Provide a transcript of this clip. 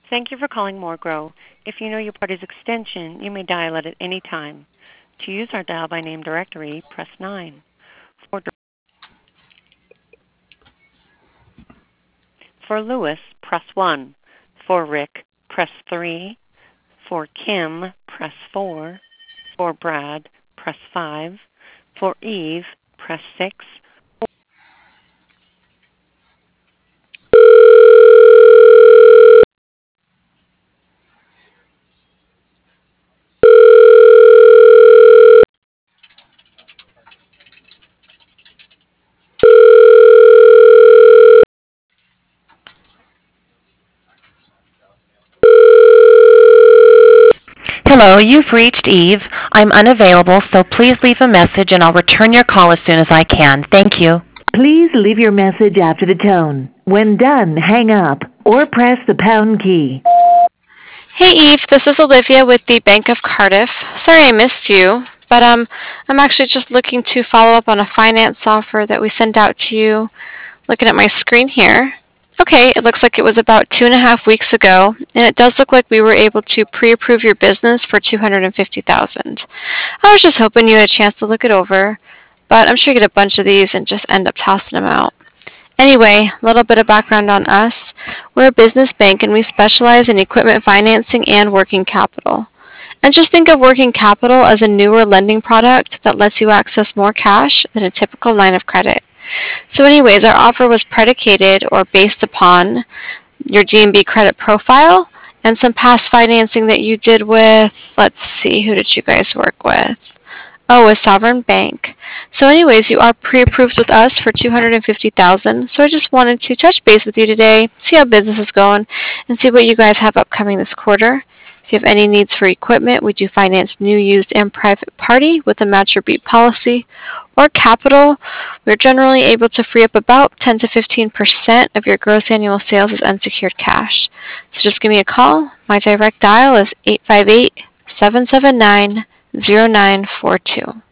Thank you for calling Morgrow. If you know your party's extension, you may dial it at any time. To use our dial by name directory, press 9. For, for Lewis, press 1. For Rick, press 3. For Kim, press 4. For Brad, press 5. For Eve, press 6. Hello, you've reached Eve. I'm unavailable, so please leave a message and I'll return your call as soon as I can. Thank you. Please leave your message after the tone. When done, hang up or press the pound key. Hey Eve, this is Olivia with the Bank of Cardiff. Sorry I missed you, but I'm actually just looking to follow up on a finance offer that we sent out to you. Looking at my screen here. Okay, it looks like it was about 2.5 weeks ago, and it does look like we were able to pre-approve your business for $250,000. I was just hoping you had a chance to look it over, but I'm sure you get a bunch of these and just end up tossing them out. Anyway, a little bit of background on us. We're a business bank and we specialize in equipment financing and working capital. And just think of working capital as a newer lending product that lets you access more cash than a typical line of credit. So anyways, our offer was predicated or based upon your D&B credit profile and some past financing that you did with, let's see, who did you guys work with? Oh, a Sovereign Bank. So anyways, you are pre-approved with us for $250,000. So I just wanted to touch base with you today, see how business is going, and see what you guys have upcoming this quarter. If you have any needs for equipment, we do finance new, used, and private party with a match or beat policy. Or capital, we're generally able to free up about 10 to 15% of your gross annual sales as unsecured cash. So just give me a call. My direct dial is 858-779-0942.